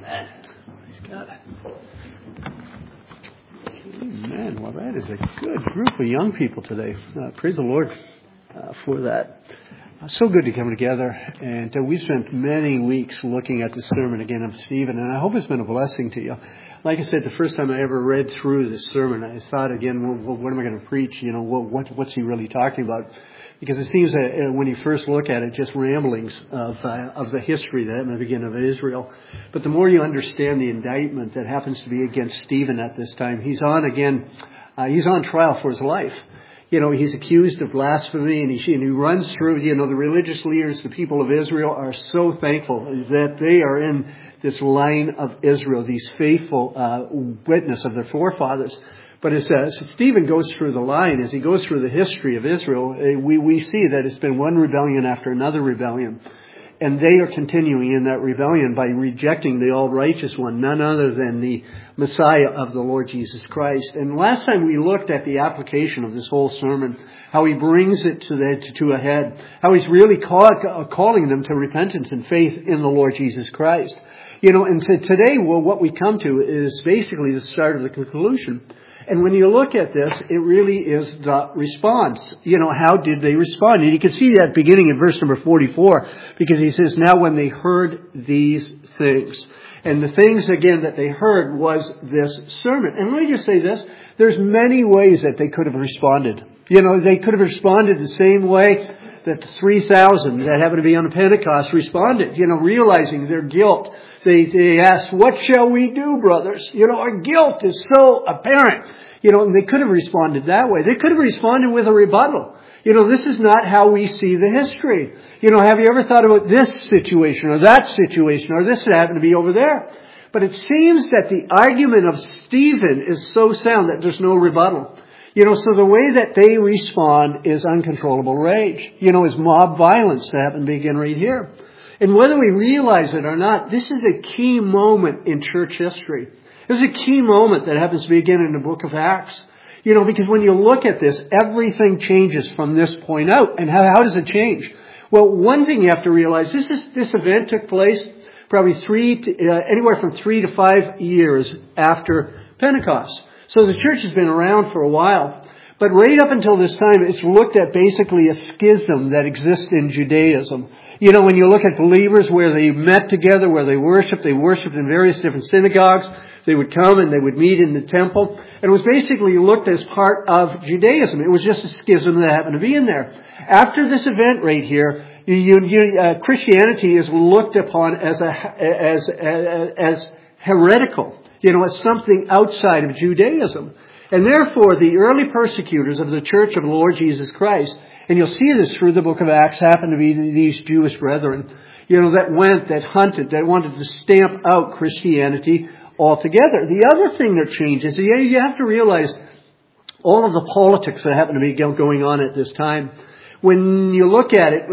Amen. Praise God. Amen. Well, that is a good group of young people today. Praise the Lord for that. So good to come together. And we spent many weeks looking at the sermon again of Stephen, and I hope it's been a blessing to you. Like I said, the first time I ever read through this sermon, I thought again, well, what am I going to preach? You know, what's he really talking about? Because it seems that when you first look at it, just ramblings of the history that happened at the beginning of Israel. But the more you understand the indictment that happens to be against Stephen at this time, he's on trial for his life. You know, he's accused of blasphemy, and he runs through, the religious leaders, the people of Israel are so thankful that they are in this line of Israel, these faithful witness of their forefathers. But as Stephen goes through the line, as he goes through the history of Israel, we see that it's been one rebellion after another rebellion. And they are continuing in that rebellion by rejecting the all-righteous one, none other than the Messiah of the Lord Jesus Christ. And last time we looked at the application of this whole sermon, how he brings it to a head, how he's really calling them to repentance and faith in the Lord Jesus Christ. And today, what we come to is basically the start of the conclusion. And when you look at this, it really is the response. How did they respond? And you can see that beginning in verse number 44, because he says, now when they heard these things. And the things, again, that they heard was this sermon. And let me just say this. There's many ways that they could have responded. They could have responded the same way that the 3,000 that happened to be on Pentecost responded, realizing their guilt. They asked, what shall we do, brothers? Our guilt is so apparent. And they could have responded that way. They could have responded with a rebuttal. This is not how we see the history. Have you ever thought about this situation or that situation or this that happened to be over there? But it seems that the argument of Stephen is so sound that there's no rebuttal. So the way that they respond is uncontrollable rage. Is mob violence that happened to begin right here. And whether we realize it or not, this is a key moment in church history. This is a key moment that happens to begin in the book of Acts. Because when you look at this, everything changes from this point out. And how does it change? Well, one thing you have to realize, this event took place probably anywhere from 3 to 5 years after Pentecost. So the church has been around for a while. But right up until this time, it's looked at basically a schism that exists in Judaism. When you look at believers where they met together, where they worshiped in various different synagogues. They would come and they would meet in the temple. And it was basically looked as part of Judaism. It was just a schism that happened to be in there. After this event right here, Christianity is looked upon as heretical, as something outside of Judaism. And therefore, the early persecutors of the Church of the Lord Jesus Christ, and you'll see this through the book of Acts, happen to be these Jewish brethren, that hunted, that wanted to stamp out Christianity altogether. The other thing that changes, you have to realize all of the politics that happen to be going on at this time. When you look at it,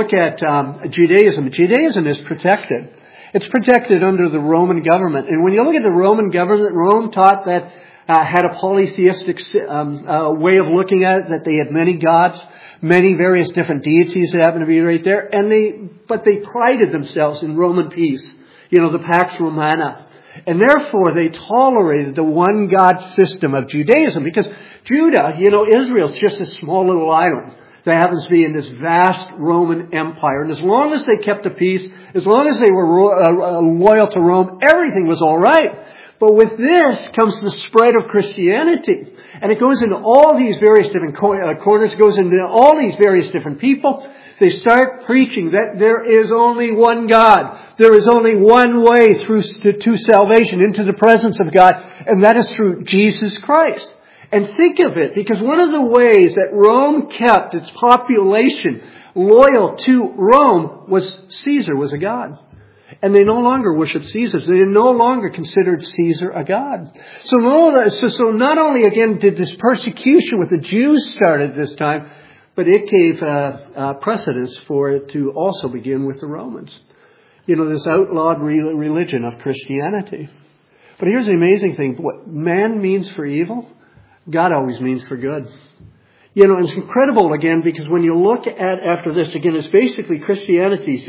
Judaism is protected. It's protected under the Roman government. And when you look at the Roman government, Rome taught that had a polytheistic way of looking at it, that they had many gods, many various different deities that happened to be right there. But they prided themselves in Roman peace, the Pax Romana. And therefore they tolerated the one God system of Judaism, because Judah, Israel's just a small little island that happens to be in this vast Roman Empire. And as long as they kept the peace, as long as they were loyal to Rome, everything was all right. But with this comes the spread of Christianity. And it goes into all these various different corners, goes into all these various different people. They start preaching that there is only one God. There is only one way to salvation, into the presence of God, and that is through Jesus Christ. And think of it, because one of the ways that Rome kept its population loyal to Rome was Caesar was a god. And they no longer worshiped Caesar. They no longer considered Caesar a god. So not only, again, did this persecution with the Jews start at this time, but it gave precedence for it to also begin with the Romans. This outlawed religion of Christianity. But here's the amazing thing. What man means for evil, God always means for good. It's incredible, again, because when you look at after this, again, it's basically Christianity is just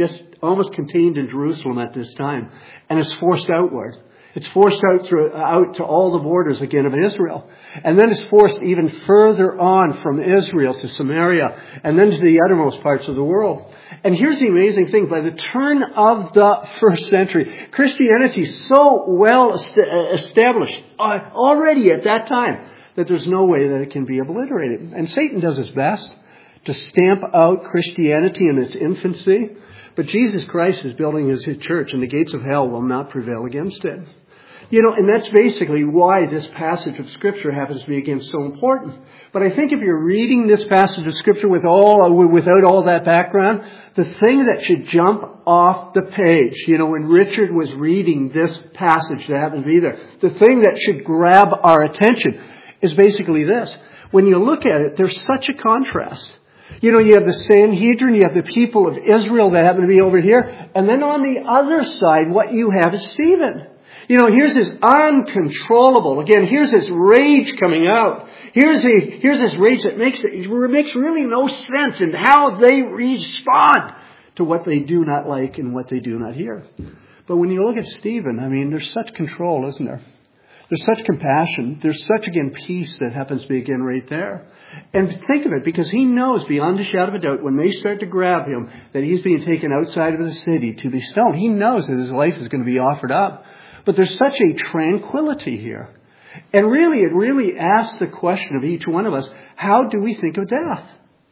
almost contained in Jerusalem at this time, and it's forced outward. It's forced out to all the borders again of Israel. And then it's forced even further on from Israel to Samaria and then to the uttermost parts of the world. And here's the amazing thing. By the turn of the first century, Christianity is so well established already at that time that there's no way that it can be obliterated. And Satan does his best to stamp out Christianity in its infancy. But Jesus Christ is building his church, and the gates of hell will not prevail against it. And that's basically why this passage of Scripture happens to be, again, so important. But I think if you're reading this passage of Scripture without all that background, the thing that should jump off the page, when Richard was reading this passage that happened to be there, the thing that should grab our attention is basically this. When you look at it, there's such a contrast. You have the Sanhedrin, you have the people of Israel that happen to be over here, and then on the other side, what you have is Stephen. Here's this uncontrollable, again, here's this rage coming out. Here's this rage that makes really no sense in how they respond to what they do not like and what they do not hear. But when you look at Stephen, there's such control, isn't there? There's such compassion. There's such, again, peace that happens to be, again, right there. And think of it, because he knows beyond a shadow of a doubt when they start to grab him that he's being taken outside of the city to be stoned. He knows that his life is going to be offered up. But there's such a tranquility here. And really, it really asks the question of each one of us, how do we think of death?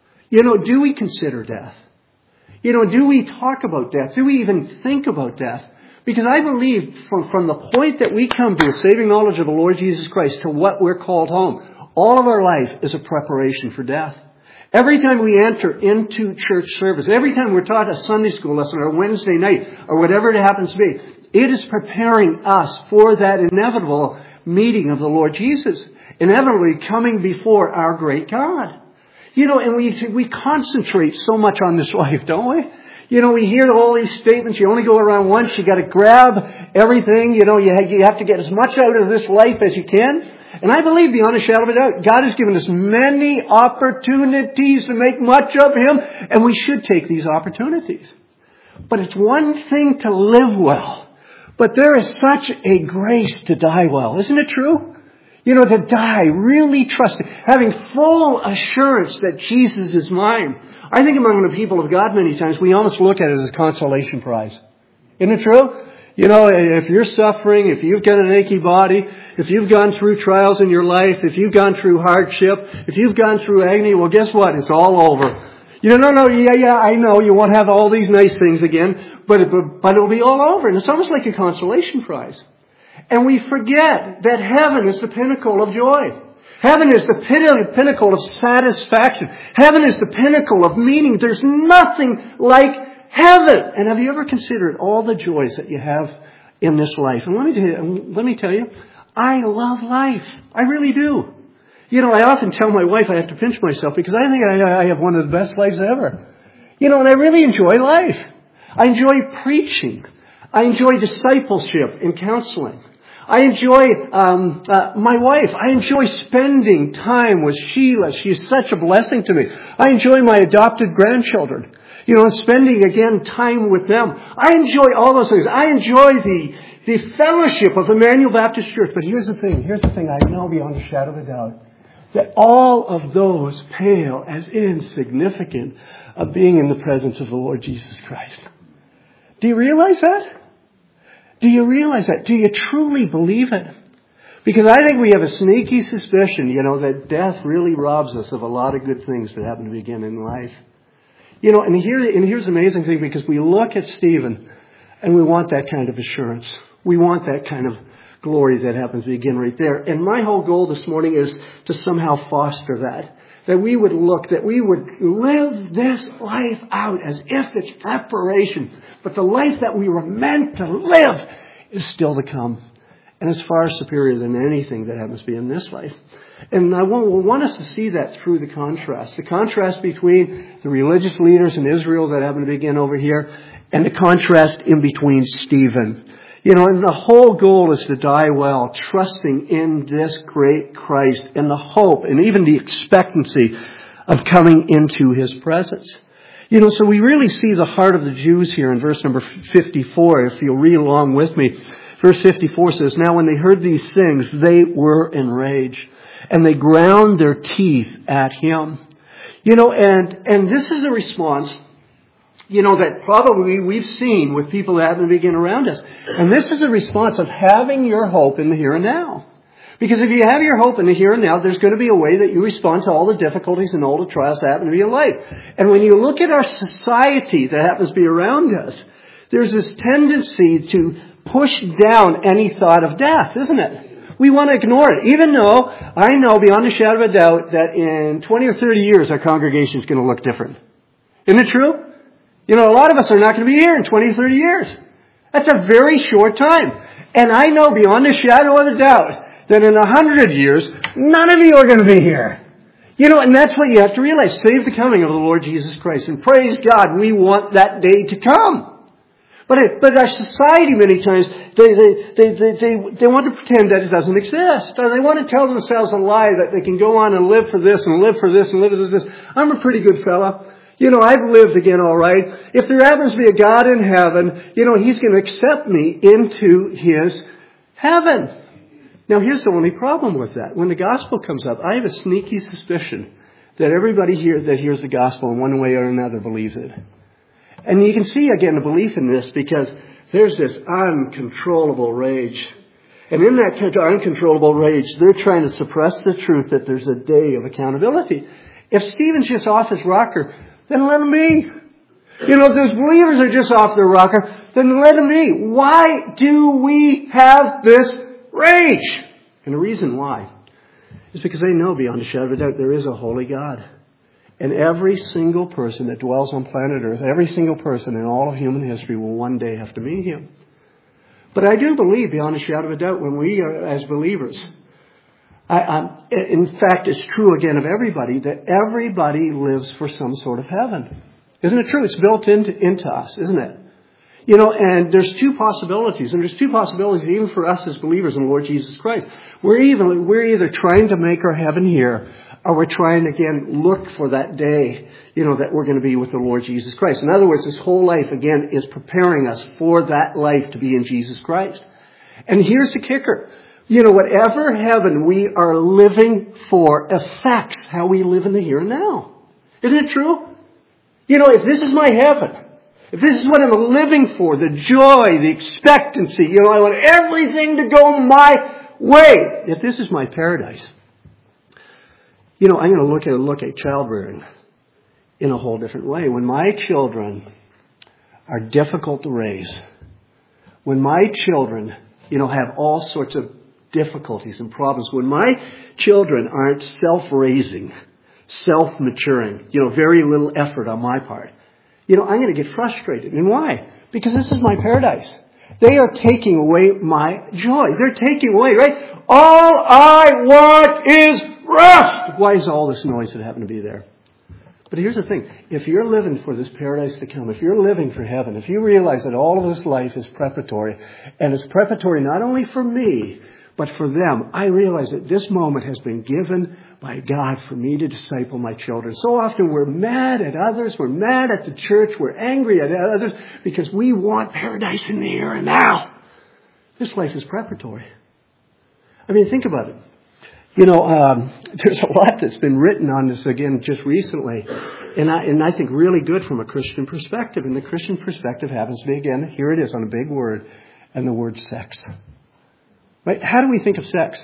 Do we consider death? Do we talk about death? Do we even think about death? Because I believe from the point that we come to a saving knowledge of the Lord Jesus Christ to what we're called home, all of our life is a preparation for death. Every time we enter into church service, every time we're taught a Sunday school lesson or a Wednesday night or whatever it happens to be, it is preparing us for that inevitable meeting of the Lord Jesus, inevitably coming before our great God. And we concentrate so much on this life, don't we? We hear all these statements. You only go around once. You got to grab everything. You have to get as much out of this life as you can. And I believe beyond a shadow of a doubt, God has given us many opportunities to make much of Him, and we should take these opportunities. But it's one thing to live well, but there is such a grace to die well. Isn't it true? To die really trusting, having full assurance that Jesus is mine. I think among the people of God many times, we almost look at it as a consolation prize. Isn't it true? If you're suffering, if you've got an achy body, if you've gone through trials in your life, if you've gone through hardship, if you've gone through agony, well, guess what? It's all over. I know, you won't have all these nice things again, but it'll be all over. And it's almost like a consolation prize. And we forget that heaven is the pinnacle of joy. Heaven is the pinnacle of satisfaction. Heaven is the pinnacle of meaning. There's nothing like heaven. And have you ever considered all the joys that you have in this life? And let me tell you, I love life. I really do. I often tell my wife I have to pinch myself because I think I have one of the best lives ever. And I really enjoy life. I enjoy preaching. I enjoy discipleship and counseling. I enjoy my wife. I enjoy spending time with Sheila. She's such a blessing to me. I enjoy my adopted grandchildren. Spending, again, time with them. I enjoy all those things. I enjoy the fellowship of Emmanuel Baptist Church. But here's the thing I know beyond a shadow of a doubt, that all of those pale as insignificant of being in the presence of the Lord Jesus Christ. Do you realize that? Do you realize that? Do you truly believe it? Because I think we have a sneaky suspicion, that death really robs us of a lot of good things that happen to begin in life. And here's the amazing thing, because we look at Stephen and we want that kind of assurance. We want that kind of glory that happens to begin right there. And my whole goal this morning is to somehow foster that. That we would live this life out as if it's preparation. But the life that we were meant to live is still to come. And it's far superior than anything that happens to be in this life. And I want us to see that through the contrast. The contrast between the religious leaders in Israel that happen to begin over here, and the contrast in between Stephen. And the whole goal is to die well, trusting in this great Christ and the hope and even the expectancy of coming into His presence. So we really see the heart of the Jews here in verse number 54, if you'll read along with me. Verse 54 says, "Now when they heard these things, they were enraged, and they ground their teeth at him." And this is a response, that probably we've seen with people that happen to begin around us. And this is a response of having your hope in the here and now. Because if you have your hope in the here and now, there's going to be a way that you respond to all the difficulties and all the trials that happen to be in life. And when you look at our society that happens to be around us, there's this tendency to push down any thought of death, isn't it? We want to ignore it, even though I know beyond a shadow of a doubt that in 20 or 30 years our congregation is going to look different. Isn't it true? A lot of us are not going to be here in 20 or 30 years. That's a very short time. And I know beyond a shadow of a doubt that in 100 years, none of you are going to be here. And that's what you have to realize. Save the coming of the Lord Jesus Christ. And praise God, we want that day to come. But our society many times, they want to pretend that it doesn't exist. Or they want to tell themselves a lie that they can go on and live for this and live for this and live for this. I'm a pretty good fella. I've lived again all right. If there happens to be a God in heaven, He's going to accept me into His heaven. Now here's the only problem with that. When the gospel comes up, I have a sneaky suspicion that everybody here that hears the gospel in one way or another believes it. And you can see again the belief in this because there's this uncontrollable rage. And in that uncontrollable rage, they're trying to suppress the truth that there's a day of accountability. If Stephen's just off his rocker, then let him be. If those believers are just off their rocker, then let him be. Why do we have this rage? And the reason why is because they know beyond a shadow of a doubt there is a holy God. And every single person that dwells on planet Earth, every single person in all of human history will one day have to meet Him. But I do believe beyond a shadow of a doubt when we are as believers, in fact it's true again of everybody, that everybody lives for some sort of heaven. Isn't it true? It's built into us, isn't it? And there's two possibilities. And there's two possibilities even for us as believers in the Lord Jesus Christ. We're either trying to make our heaven here, or we're trying to, again, look for that day, that we're going to be with the Lord Jesus Christ. In other words, this whole life, again, is preparing us for that life to be in Jesus Christ. And here's the kicker. Whatever heaven we are living for affects how we live in the here and now. Isn't it true? If this is my heaven, if this is what I'm living for, the joy, the expectancy, I want everything to go my way. If this is my paradise, I'm going to look at child rearing in a whole different way. When my children are difficult to raise, when my children, have all sorts of difficulties and problems, when my children aren't self-raising, self-maturing, very little effort on my part, I'm going to get frustrated. And why? Because this is my paradise. They are taking away my joy. They're taking away, right? All I want is rest. Why is all this noise that happened to be there? But here's the thing. If you're living for this paradise to come, if you're living for heaven, if you realize that all of this life is preparatory, and it's preparatory not only for me, but for them, I realize that this moment has been given by God for me to disciple my children. So often we're mad at others, we're mad at the church, we're angry at others because we want paradise in the here and now. This life is preparatory. Think about it. There's a lot that's been written on this again just recently, and I think really good from a Christian perspective. And the Christian perspective happens to be, again, here it is on a big word, and the word sex. Right? How do we think of sex?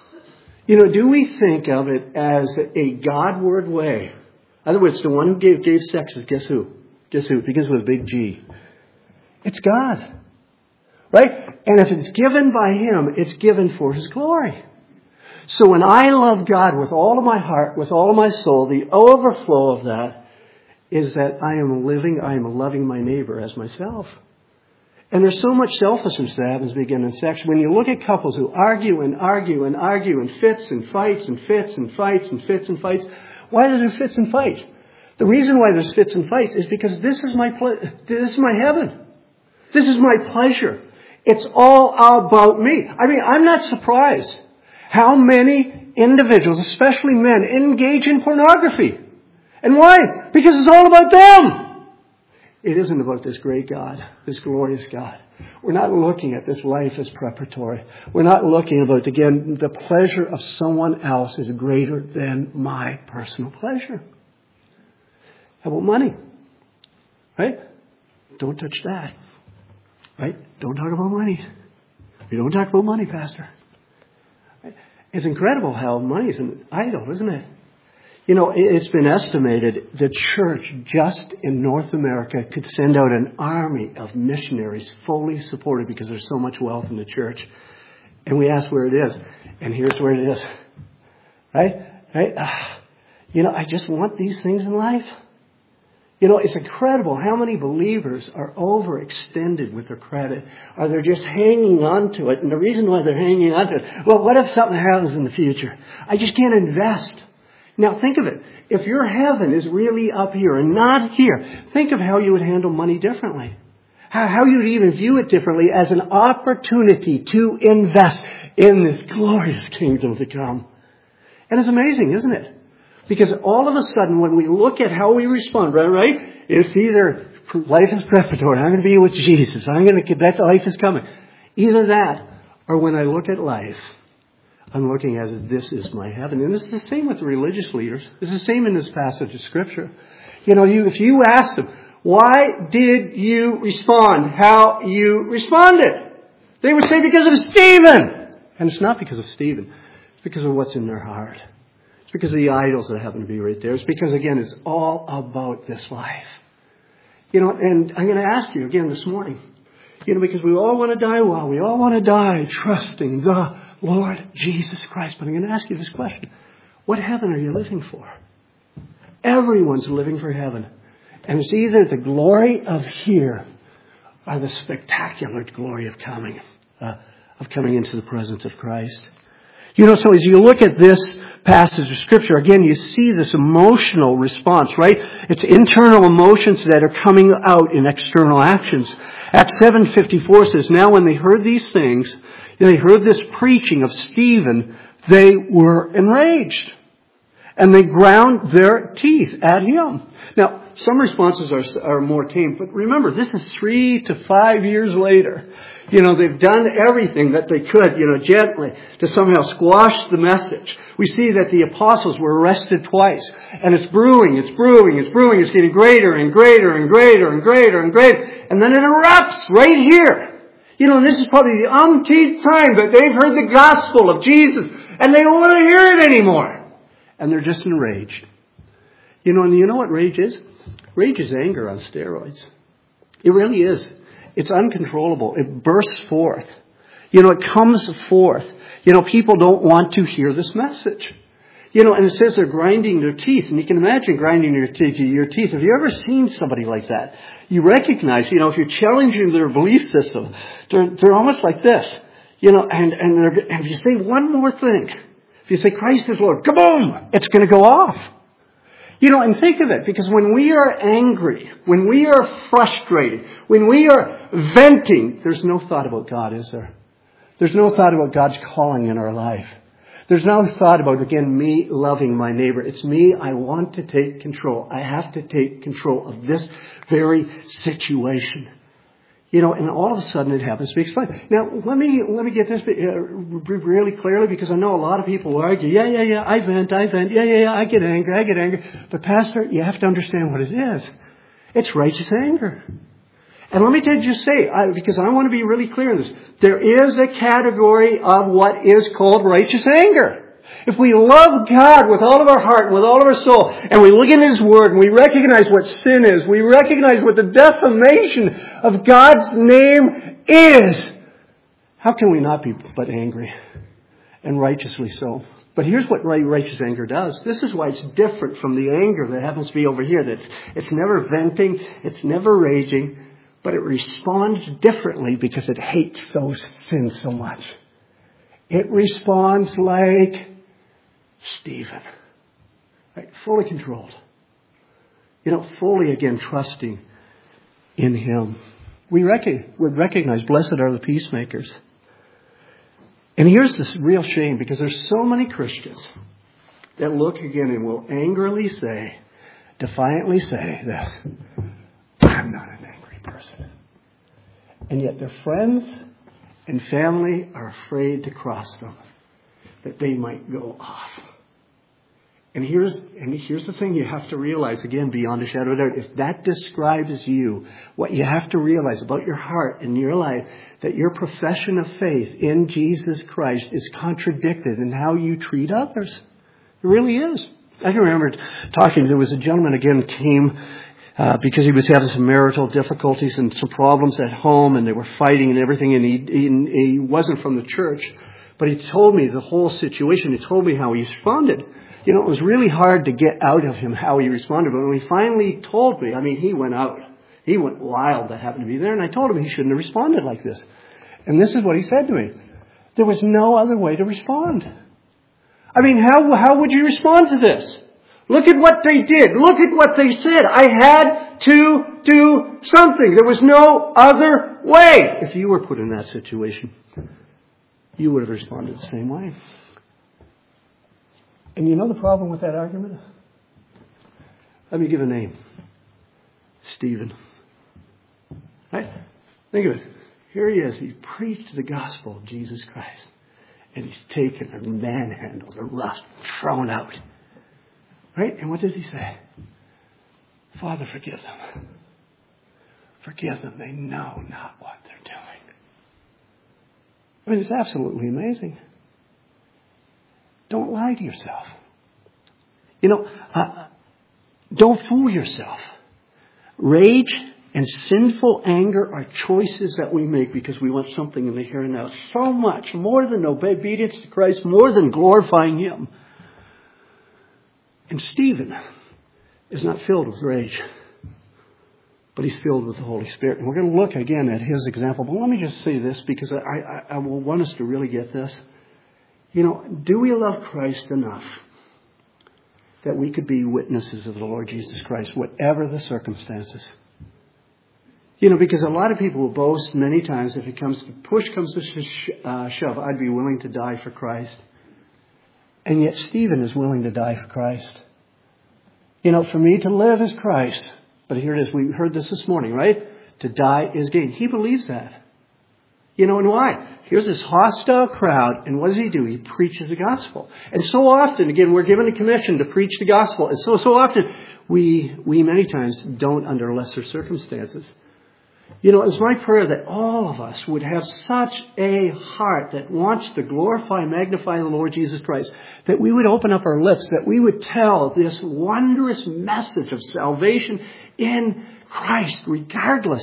Do we think of it as a Godward way? In other words, the one who gave sex is guess who? Guess who? Because with a big G. It's God. Right? And if it's given by Him, it's given for His glory. So when I love God with all of my heart, with all of my soul, the overflow of that is that I am loving my neighbor as myself. And there's so much selfishness that happens begin in sex. When you look at couples who argue and argue and argue and fits and fights and fits and fights and fits and fights, why is there fits and fights? The reason why there's fits and fights is because this is my heaven. This is my pleasure. It's all about me. I'm not surprised how many individuals, especially men, engage in pornography. And why? Because it's all about them. It isn't about this great God, this glorious God. We're not looking at this life as preparatory. We're not looking about, again, the pleasure of someone else is greater than my personal pleasure. How about money? Right? Don't touch that. Right? Don't talk about money. You don't talk about money, Pastor. Right? It's incredible how money is an idol, isn't it? You know, it's been estimated the church just in North America could send out an army of missionaries fully supported because there's so much wealth in the church. And we ask where it is. And here's where it is. Right? You know, I just want these things in life. You know, it's incredible how many believers are overextended with their credit, or they're just hanging on to it. And the reason why they're hanging on to it, well, what if something happens in the future? I just can't invest. Now think of it. If your heaven is really up here and not here, think of how you would handle money differently. How you would even view it differently as an opportunity to invest in this glorious kingdom to come. And it's amazing, isn't it? Because all of a sudden when we look at how we respond, right? It's either life is preparatory, I'm going to be with Jesus, that life is coming. Either that, or when I look at life, I'm looking as this is my heaven. And this is the same with the religious leaders. It's the same in this passage of Scripture. You know, if you ask them, why did you respond how you responded? They would say, because of Stephen. And it's not because of Stephen. It's because of what's in their heart. It's because of the idols that happen to be right there. It's because, again, it's all about this life. You know, and I'm going to ask you again this morning. You know, because we all want to die well. We all want to die trusting the Lord Jesus Christ. But I'm going to ask you this question. What heaven are you living for? Everyone's living for heaven. And it's either the glory of here or the spectacular glory of coming into the presence of Christ. You know, so as you look at this passage of Scripture, again, you see this emotional response, right? It's internal emotions that are coming out in external actions. Acts 7:54 says, now when they heard these things, they heard this preaching of Stephen, they were enraged. And they ground their teeth at him. Now, some responses are more tame, but remember, this is 3 to 5 years later. You know, they've done everything that they could, gently to somehow squash the message. We see that the apostles were arrested twice. And it's brewing. It's getting greater and greater and greater and greater and greater. And then it erupts right here. You know, and this is probably the umpteenth time that they've heard the gospel of Jesus. And they don't want to hear it anymore. And they're just enraged. You know, and you know what rage is? Rage is anger on steroids. It really is. It's uncontrollable. It bursts forth. You know, it comes forth. You know, people don't want to hear this message. You know, and it says they're grinding their teeth. And you can imagine grinding your teeth. Have you ever seen somebody like that? You recognize, if you're challenging their belief system, they're almost like this. You know, and if you say one more thing, if you say Christ is Lord, kaboom, it's going to go off. You know, and think of it, because when we are angry, when we are frustrated, when we are venting, there's no thought about God, is there? There's no thought about God's calling in our life. There's no thought about, again, me loving my neighbor. It's me, I want to take control. I have to take control of this very situation. You know, and all of a sudden it happens to be explained. Now, let me get this really clearly, because I know a lot of people will argue, yeah, I vent, yeah, I get angry. But Pastor, you have to understand what it is. It's righteous anger. And let me just say, because I want to be really clear on this, there is a category of what is called righteous anger. If we love God with all of our heart and with all of our soul, and we look in His Word and we recognize what sin is, we recognize what the defamation of God's name is, how can we not be but angry? And righteously so. But here's what righteous anger does. This is why it's different from the anger that happens to be over here. It's never venting, it's never raging, but it responds differently because it hates those sins so much. It responds like Stephen, right? Fully controlled. You know, fully again trusting in Him. We recognize blessed are the peacemakers. And here's this real shame, because there's so many Christians that look again and will angrily say, defiantly say this, I'm not an person. And yet their friends and family are afraid to cross them, that they might go off. And here's the thing you have to realize, again, beyond a shadow of a doubt. If that describes you, what you have to realize about your heart and your life, that your profession of faith in Jesus Christ is contradicted in how you treat others. It really is. I can remember talking, there was a gentleman again came because he was having some marital difficulties and some problems at home, and they were fighting and everything, and he wasn't from the church. But he told me the whole situation. He told me how he responded. You know, it was really hard to get out of him how he responded. But when he finally told me, I mean, he went out. He went wild that happened to be there. And I told him he shouldn't have responded like this. And this is what he said to me. There was no other way to respond. I mean, how would you respond to this? Look at what they did. Look at what they said. I had to do something. There was no other way. If you were put in that situation, you would have responded the same way. And you know the problem with that argument? Let me give a name. Stephen. Right? Think of it. Here he is. He preached the gospel of Jesus Christ. And he's taken and manhandled and rust, thrown out. Right? And what does he say? Father, forgive them. Forgive them. They know not what they're doing. I mean, it's absolutely amazing. Don't lie to yourself. You know, don't fool yourself. Rage and sinful anger are choices that we make because we want something in the here and now. So much more than obedience to Christ, more than glorifying Him. And Stephen is not filled with rage, but he's filled with the Holy Spirit. And we're going to look again at his example. But let me just say this, because I will want us to really get this. You know, do we love Christ enough that we could be witnesses of the Lord Jesus Christ, whatever the circumstances? You know, because a lot of people will boast many times, if it comes to push comes to shove, I'd be willing to die for Christ. And yet Stephen is willing to die for Christ. You know, for me to live is Christ. But here it is. We heard this morning, right? To die is gain. He believes that. You know, and why? Here's this hostile crowd, and what does he do? He preaches the gospel. And so often, again, we're given a commission to preach the gospel. And so often, we many times don't under lesser circumstances. You know, it's my prayer that all of us would have such a heart that wants to glorify and magnify the Lord Jesus Christ, that we would open up our lips, that we would tell this wondrous message of salvation in Christ, regardless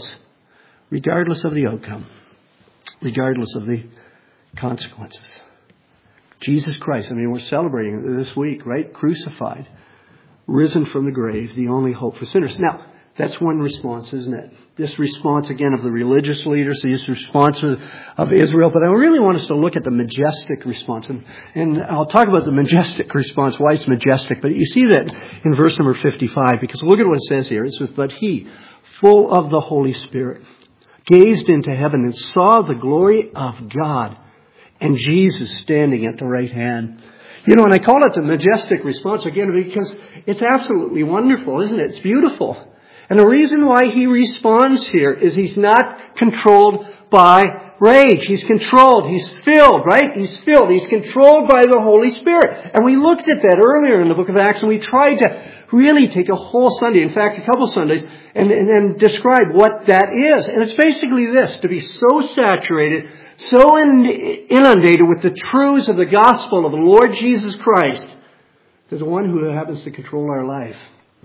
of the outcome. Regardless of the consequences. Jesus Christ, I mean, we're celebrating this week, right? Crucified, risen from the grave, the only hope for sinners. Now, that's one response, isn't it? This response, again, of the religious leaders, this response of Israel. But I really want us to look at the majestic response. And I'll talk about the majestic response, why it's majestic. But you see that in verse number 55, because look at what it says here. It says, but he, full of the Holy Spirit, gazed into heaven and saw the glory of God and Jesus standing at the right hand. You know, and I call it the majestic response again because it's absolutely wonderful, isn't it? It's beautiful. And the reason why he responds here is he's not controlled by rage. He's controlled. He's filled, right? He's filled. He's controlled by the Holy Spirit. And we looked at that earlier in the book of Acts, and we tried to really take a whole Sunday, in fact, a couple Sundays, and describe what that is. And it's basically this, to be so saturated, so inundated with the truths of the gospel of the Lord Jesus Christ, that the one who happens to control our life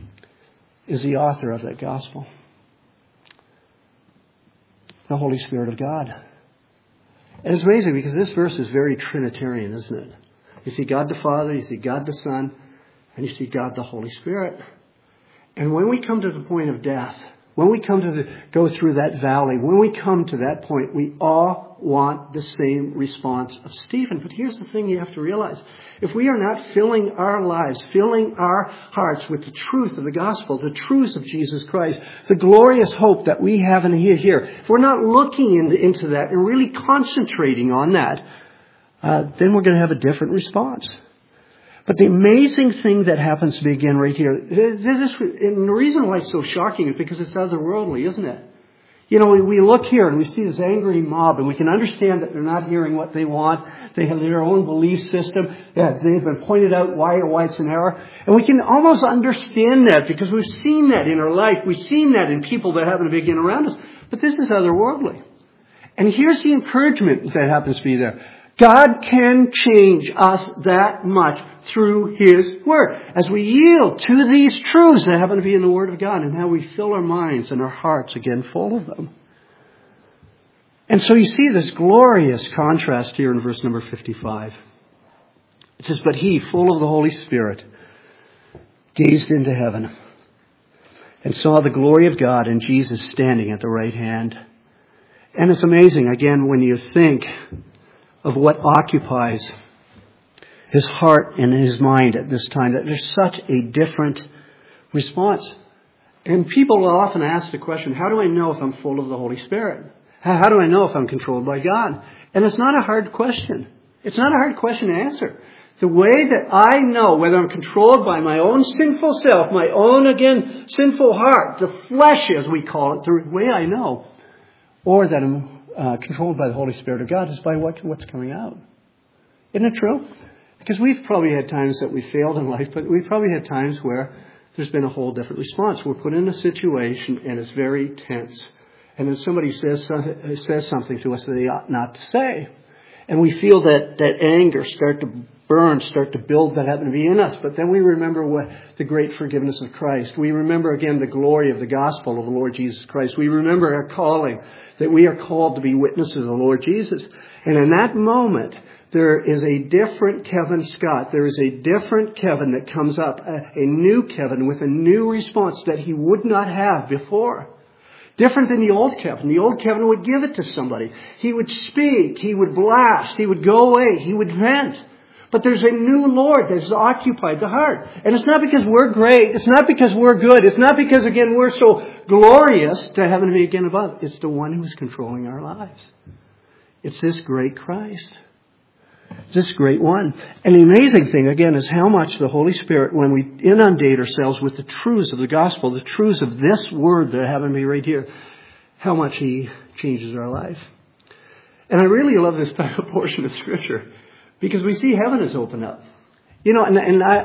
is the author of that gospel. The Holy Spirit of God. And it's amazing because this verse is very Trinitarian, isn't it? You see God the Father, you see God the Son, and you see God the Holy Spirit. And when we come to the point of death, when we come to go through that valley, when we come to that point, we all want the same response of Stephen. But here's the thing you have to realize. If we are not filling our lives, filling our hearts with the truth of the gospel, the truths of Jesus Christ, the glorious hope that we have in here, if we're not looking into that and really concentrating on that, then we're going to have a different response. But the amazing thing that happens to me again right here, and the reason why it's so shocking is because it's otherworldly, isn't it? You know, we look here and we see this angry mob, and we can understand that they're not hearing what they want. They have their own belief system. Yeah, they've been pointed out why it's an error. And we can almost understand that because we've seen that in our life. We've seen that in people that happen to be again around us. But this is otherworldly. And here's the encouragement that happens to be there. God can change us that much through His Word. As we yield to these truths that happen to be in the Word of God, and how we fill our minds and our hearts again full of them. And so you see this glorious contrast here in verse number 55. It says, "But he, full of the Holy Spirit, gazed into heaven and saw the glory of God and Jesus standing at the right hand." And it's amazing, again, when you think of what occupies his heart and his mind at this time, that there's such a different response. And people will often ask the question, how do I know if I'm full of the Holy Spirit? How do I know if I'm controlled by God? And it's not a hard question. It's not a hard question to answer. The way that I know whether I'm controlled by my own sinful self, my own, again, sinful heart, the flesh as we call it, the way I know, or that I'm controlled by the Holy Spirit of God, is by what's coming out. Isn't it true? Because we've probably had times that we failed in life, but we've probably had times where there's been a whole different response. We're put in a situation and it's very tense. And then somebody says something to us that they ought not to say. And we feel that anger start to burn, start to build that happen to be in us. But then we remember what the great forgiveness of Christ. We remember again the glory of the gospel of the Lord Jesus Christ. We remember our calling, that we are called to be witnesses of the Lord Jesus. And in that moment, there is a different Kevin Scott. There is a different Kevin that comes up, a new Kevin with a new response that he would not have before. Different than the old Kevin. The old Kevin would give it to somebody. He would speak. He would blast. He would go away. He would vent. But there's a new Lord that has occupied the heart. And it's not because we're great. It's not because we're good. It's not because, again, we're so glorious to heaven to be again above. It's the one who is controlling our lives. It's this great Christ. This great one. And the amazing thing, again, is how much the Holy Spirit, when we inundate ourselves with the truths of the gospel, the truths of this word that happen to be right here, how much He changes our life. And I really love this portion of Scripture because we see heaven is opened up. You know, and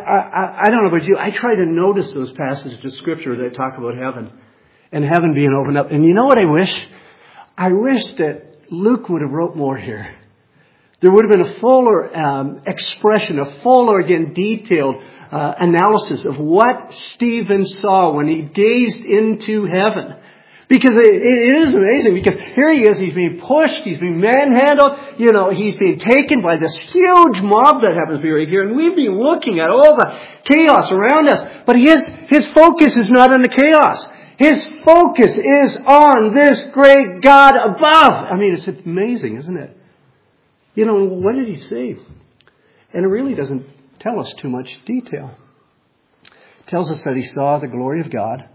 I don't know about you, I try to notice those passages of Scripture that talk about heaven and heaven being opened up. And you know what I wish? I wish that Luke would have wrote more here. There would have been a fuller expression, a fuller, again, detailed analysis of what Stephen saw when he gazed into heaven. Because it is amazing, because here he is, he's being pushed, he's being manhandled, you know, he's being taken by this huge mob that happens to be right here, and we've been looking at all the chaos around us, but his focus is not on the chaos. His focus is on this great God above. I mean, it's amazing, isn't it? You know, what did he see? And it really doesn't tell us too much detail. It tells us that he saw the glory of God.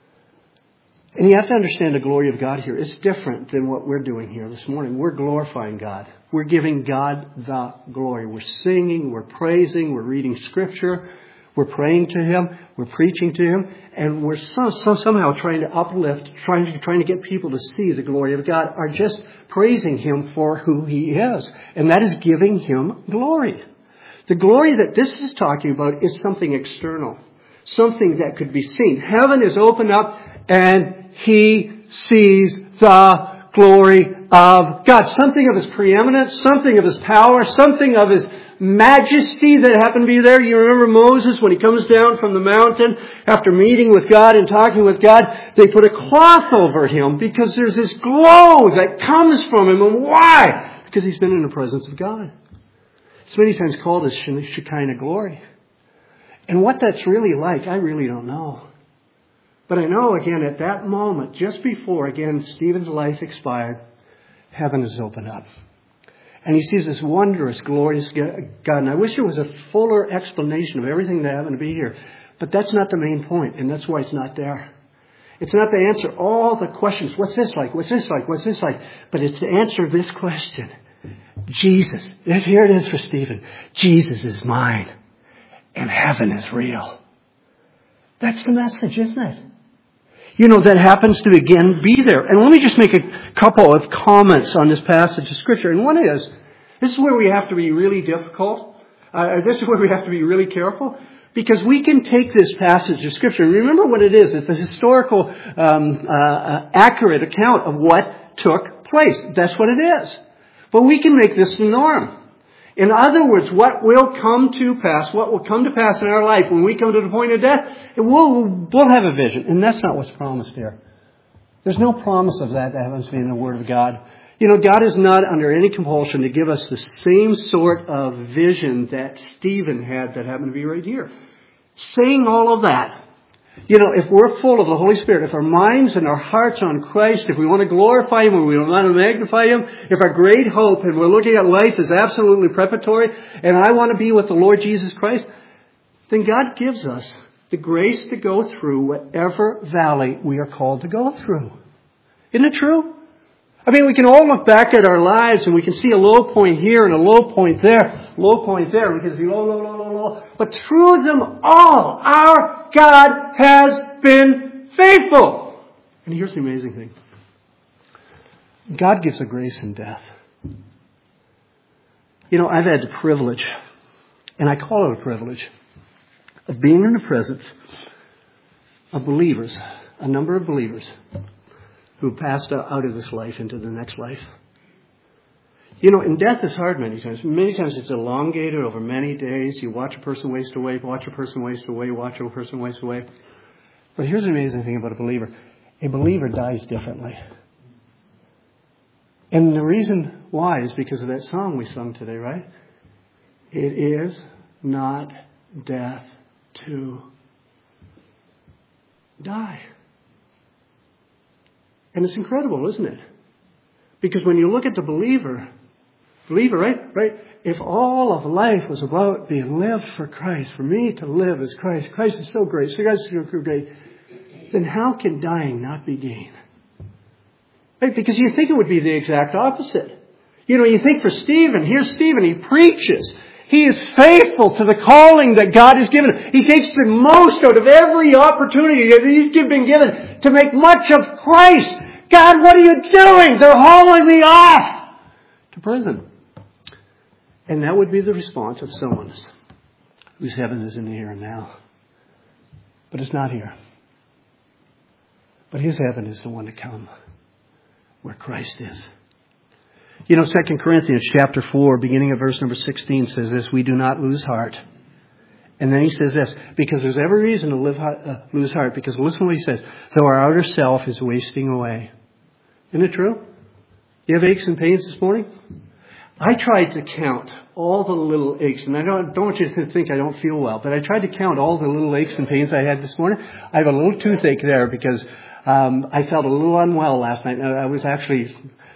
And you have to understand the glory of God here. It's different than what we're doing here this morning. We're glorifying God. We're giving God the glory. We're singing, we're praising, we're reading Scripture, we're praying to Him, we're preaching to Him, and we're somehow trying to uplift, trying to get people to see the glory of God, are just praising Him for who He is. And that is giving Him glory. The glory that this is talking about is something external, something that could be seen. Heaven is opened up and he sees the glory of God. Something of His preeminence, something of His power, something of His majesty that happened to be there. You remember Moses when he comes down from the mountain after meeting with God and talking with God, they put a cloth over him because there's this glow that comes from him. And why? Because he's been in the presence of God. It's many times called as Shekinah glory. And what that's really like, I really don't know. But I know, again, at that moment, just before, again, Stephen's life expired, heaven is opened up. And he sees this wondrous, glorious God. And I wish there was a fuller explanation of everything that happened to be here. But that's not the main point, and that's why it's not there. It's not to answer all the questions. What's this like? What's this like? What's this like? But it's to answer this question. Jesus. Here it is for Stephen. Jesus is mine. And heaven is real. That's the message, isn't it? that happens to again be there. And let me just make a couple of comments on this passage of Scripture. And one is, this is where we have to be really difficult. This is where we have to be really careful. Because we can take this passage of Scripture, and remember what it is. It's a historical, accurate account of what took place. That's what it is. But we can make this the norm. In other words, what will come to pass, what will come to pass in our life when we come to the point of death, we'll have a vision. And that's not what's promised here. There's no promise of that happens to be in the Word of God. God is not under any compulsion to give us the same sort of vision that Stephen had that happened to be right here. Saying all of that, if we're full of the Holy Spirit, if our minds and our hearts are on Christ, if we want to glorify Him or we want to magnify Him, if our great hope and we're looking at life is absolutely preparatory, and I want to be with the Lord Jesus Christ, then God gives us the grace to go through whatever valley we are called to go through. Isn't it true? I mean, we can all look back at our lives and we can see a low point here and a low point there, low point there. We can see low, low, low, low, low. But through them all, our God has been faithful. And here's the amazing thing. God gives a grace in death. I've had the privilege, and I call it a privilege, of being in the presence of believers, a number of believers, who passed out of this life into the next life. And death is hard many times. Many times it's elongated over many days. You watch a person waste away, watch a person waste away, watch a person waste away. But here's the amazing thing about a believer. A believer dies differently. And the reason why is because of that song we sung today, right? It is not death to die. And it's incredible, isn't it? Because when you look at the believer, right? If all of life was about being lived for Christ, for me to live as Christ, Christ is so great, so Christ is so great, then how can dying not be gain? Right? Because you think it would be the exact opposite. You think for Stephen, here's Stephen, he preaches. He is faithful to the calling that God has given him. He takes the most out of every opportunity that he's been given to make much of Christ. God, what are you doing? They're hauling me off to prison. And that would be the response of someone whose heaven is in the here and now. But it's not here. But his heaven is the one to come, where Christ is. 2 Corinthians chapter 4, beginning of verse number 16 says this, we do not lose heart. And then he says this, because there's every reason to lose heart, because listen to what he says, though our outer self is wasting away. Isn't it true? You have aches and pains this morning? I tried to count all the little aches, and I don't want you to think I don't feel well, but I tried to count all the little aches and pains I had this morning. I have a little toothache there because I felt a little unwell last night. I was actually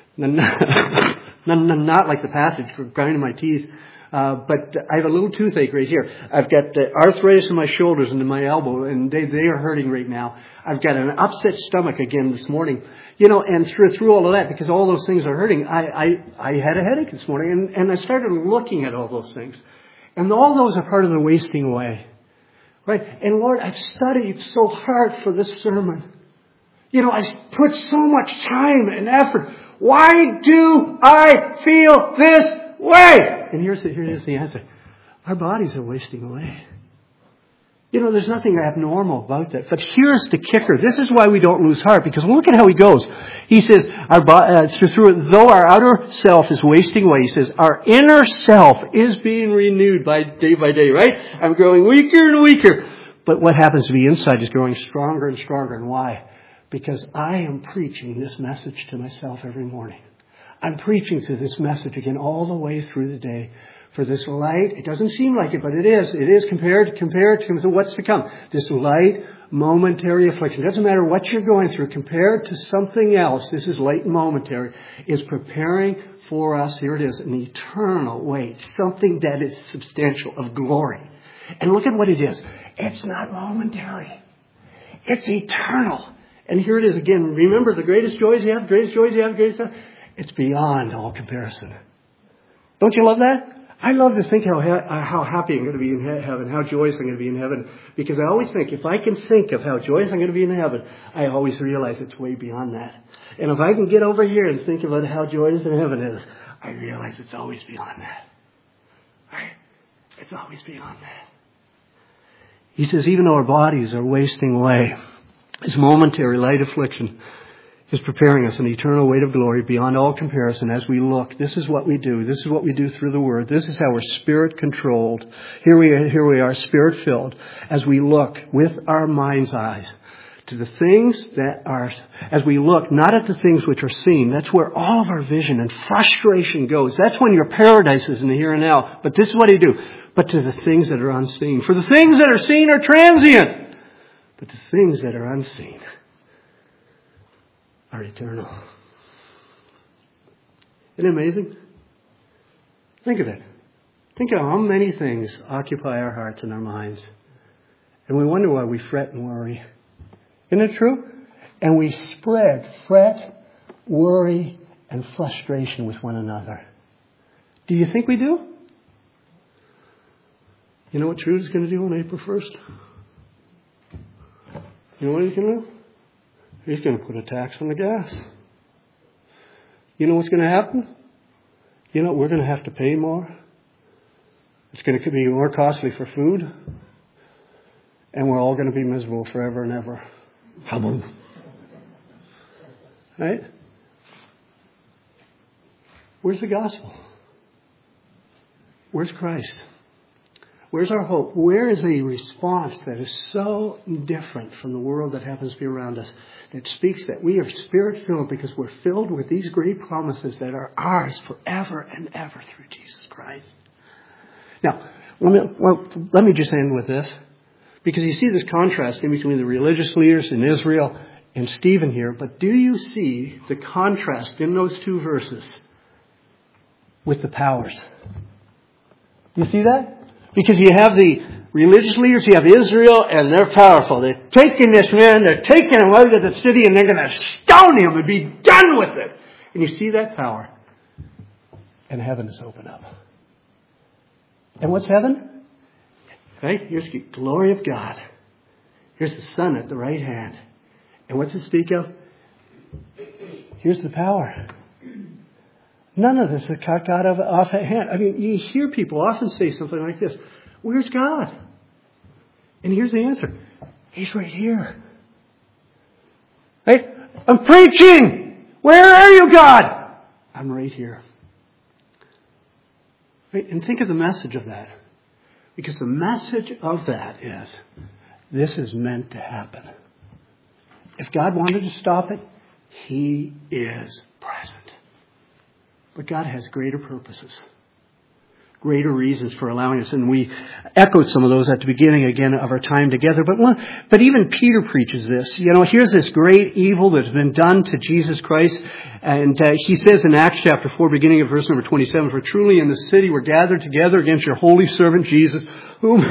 not like the passage, grinding my teeth. But I have a little toothache right here. I've got arthritis in my shoulders and in my elbow, and they are hurting right now. I've got an upset stomach again this morning. And through all of that, because all those things are hurting, I had a headache this morning, and I started looking at all those things. And all those are part of the wasting away. Right? And Lord, I've studied so hard for this sermon. I put so much time and effort. Why do I feel this way? And here's the answer. Our bodies are wasting away. There's nothing abnormal about that. But here's the kicker. This is why we don't lose heart. Because look at how he goes. He says, though our outer self is wasting away, he says, our inner self is being renewed by day, right? I'm growing weaker and weaker. But what happens to me inside is growing stronger and stronger. And why? Because I am preaching this message to myself every morning. I'm preaching to this message again all the way through the day. For this light, it doesn't seem like it, but it is. It is compared to what's to come. This light, momentary affliction. It doesn't matter what you're going through. Compared to something else, this is light and momentary. Is preparing for us, here it is, an eternal weight. Something that is substantial, of glory. And look at what it is. It's not momentary. It's eternal. And here it is again. Remember the greatest joys you have, greatest joys you have, greatest joys. It's beyond all comparison. Don't you love that? I love to think how happy I'm going to be in heaven, how joyous I'm going to be in heaven, because I always think if I can think of how joyous I'm going to be in heaven, I always realize it's way beyond that. And if I can get over here and think about how joyous in heaven is, I realize it's always beyond that. Right? It's always beyond that. He says, even though our bodies are wasting away, this momentary light affliction is preparing us an eternal weight of glory beyond all comparison as we look. This is what we do. This is what we do through the Word. This is how we're Spirit-controlled. Here we are, Spirit-filled, as we look with our mind's eyes to the things that are, as we look not at the things which are seen. That's where all of our vision and frustration goes. That's when your paradise is in the here and now. But this is what you do. But to the things that are unseen. For the things that are seen are transient. But the things that are unseen are eternal. Isn't it amazing? Think of it. Think of how many things occupy our hearts and our minds. And we wonder why we fret and worry. Isn't it true? And we spread fret, worry, and frustration with one another. Do you think we do? You know what Trudeau's going to do on April 1st? You know what he's going to do? He's going to put a tax on the gas. You know what's going to happen? You know, we're going to have to pay more. It's going to be more costly for food. And we're all going to be miserable forever and ever. Right? Where's the gospel? Where's Christ? Where's our hope? Where is a response that is so different from the world that happens to be around us, that speaks that we are Spirit-filled because we're filled with these great promises that are ours forever and ever through Jesus Christ? Now, let me just end with this, because you see this contrast in between the religious leaders in Israel and Stephen here, but do you see the contrast in those two verses with the powers? Do you see that? Because you have the religious leaders, you have Israel, and they're powerful. They're taking this man, they're taking him out of the city, and they're going to stone him and be done with it. And you see that power. And heaven is opened up. And what's heaven? Right? Here's the glory of God. Here's the Son at the right hand. And what's it speak of? Here's the power. None of this is cut God off at hand. I mean, you hear people often say something like this. Where's God? And here's the answer. He's right here. Right? I'm preaching. Where are you, God? I'm right here. Right? And think of the message of that. Because the message of that is, this is meant to happen. If God wanted to stop it, He is present. But God has greater purposes, greater reasons for allowing us. And we echoed some of those at the beginning again of our time together. But even Peter preaches this. You know, here's this great evil that's been done to Jesus Christ. And he says in Acts chapter 4, beginning of verse number 27, for truly in the city we're gathered together against your holy servant Jesus, whom,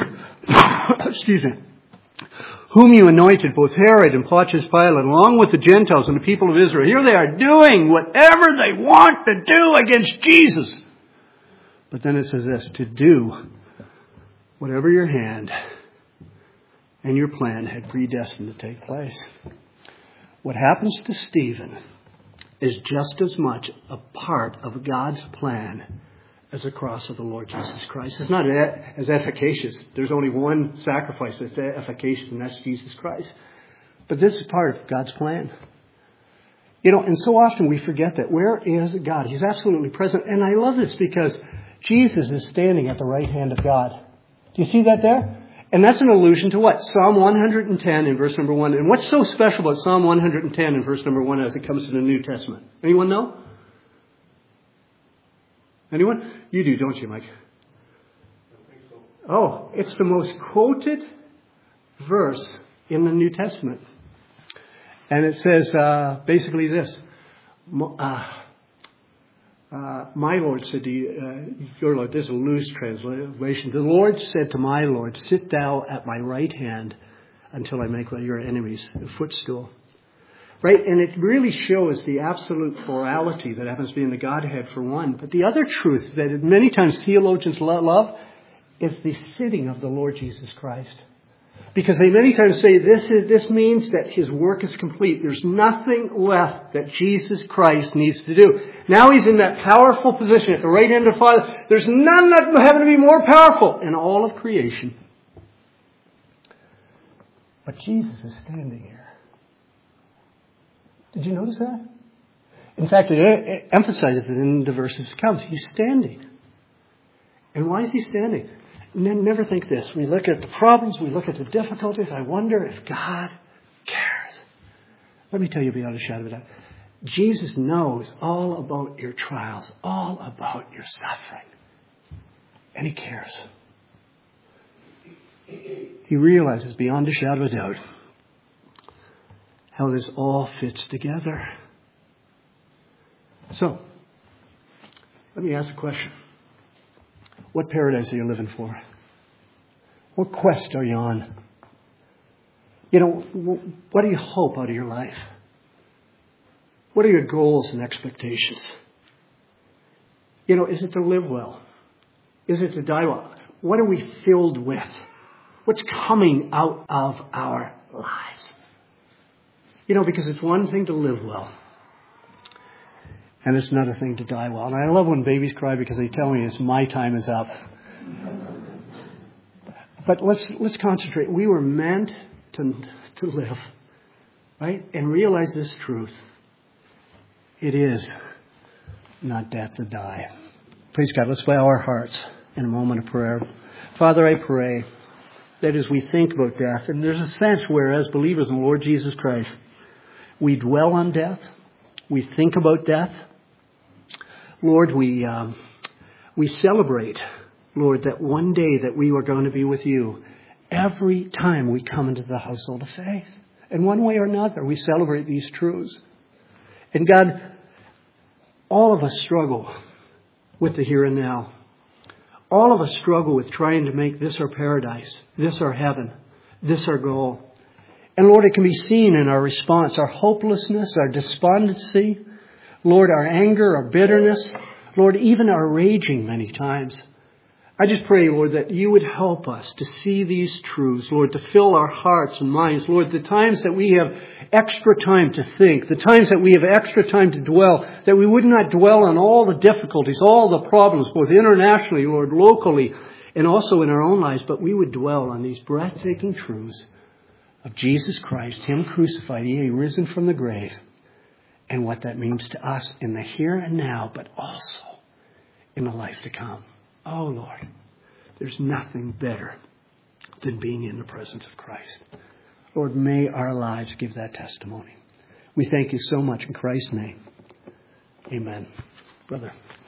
whom you anointed, both Herod and Pontius Pilate, along with the Gentiles and the people of Israel. Here they are doing whatever they want to do against Jesus. But then it says this, to do whatever your hand and your plan had predestined to take place. What happens to Stephen is just as much a part of God's plan as the cross of the Lord Jesus Christ. It's not as efficacious. There's only one sacrifice that's efficacious, and that's Jesus Christ. But this is part of God's plan. You know, and so often we forget that. Where is God? He's absolutely present. And I love this because Jesus is standing at the right hand of God. Do you see that there? And that's an allusion to what? Psalm 110 in verse number 1. And what's so special about Psalm 110 in verse number 1 as it comes to the New Testament? Anyone know? Anyone? You do, don't you, Mike? I think so. Oh, it's the most quoted verse in the New Testament. And it says basically this. My Lord said to your Lord, this is a loose translation. The Lord said to my Lord, sit thou at my right hand until I make your enemies a footstool. Right? And it really shows the absolute plurality that happens to be in the Godhead for one. But the other truth that many times theologians love is the sitting of the Lord Jesus Christ. Because they many times say this means that his work is complete. There's nothing left that Jesus Christ needs to do. Now he's in that powerful position at the right hand of the Father. There's none that have to be more powerful in all of creation. But Jesus is standing here. Did you notice that? In fact, it emphasizes it in the verses to come. He's standing. And why is he standing? Never think this. We look at the problems, we look at the difficulties. I wonder if God cares. Let me tell you beyond a shadow of a doubt. Jesus knows all about your trials, all about your suffering. And he cares. He realizes beyond a shadow of a doubt how this all fits together. So, let me ask a question. What paradise are you living for? What quest are you on? What do you hope out of your life? What are your goals and expectations? Is it to live well? Is it to die well? What are we filled with? What's coming out of our lives? Because it's one thing to live well. And it's another thing to die well. And I love when babies cry because they tell me it's my time is up. But let's concentrate. We were meant to live, right? And realize this truth. It is not death to die. Praise God. Let's bow our hearts in a moment of prayer. Father, I pray that as we think about death, and there's a sense where as believers in the Lord Jesus Christ, we dwell on death. We think about death. Lord, we celebrate, Lord, that one day that we are going to be with you every time we come into the household of faith. In one way or another, we celebrate these truths. And God, all of us struggle with the here and now. All of us struggle with trying to make this our paradise, this our heaven, this our goal. And Lord, it can be seen in our response, our hopelessness, our despondency, Lord, our anger, our bitterness, Lord, even our raging many times. I just pray, Lord, that you would help us to see these truths, Lord, to fill our hearts and minds. Lord, the times that we have extra time to think, the times that we have extra time to dwell, that we would not dwell on all the difficulties, all the problems, both internationally, Lord, locally, and also in our own lives, but we would dwell on these breathtaking truths of Jesus Christ, him crucified, he risen from the grave, and what that means to us in the here and now, but also in the life to come. Oh, Lord, there's nothing better than being in the presence of Christ. Lord, may our lives give that testimony. We thank you so much in Christ's name. Amen. Brother.